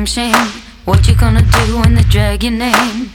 damn shame. What you gonna do when they drag your name?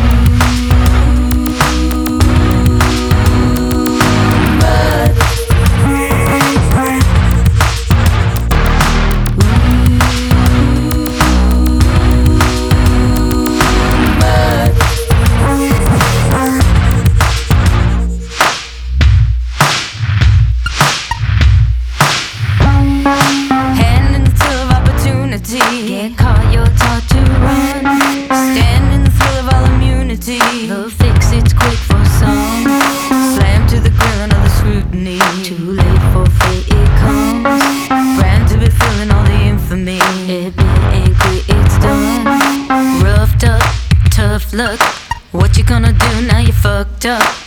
Get caught, you're taught to run. Stand in the thrill of all immunity. The fix, it's quick for some. Slam to the grill, another scrutiny. Too late for fate, it comes. Brand to be feeling all the infamy. It been angry, it's done. Roughed up, tough luck. What you gonna do now you fucked up?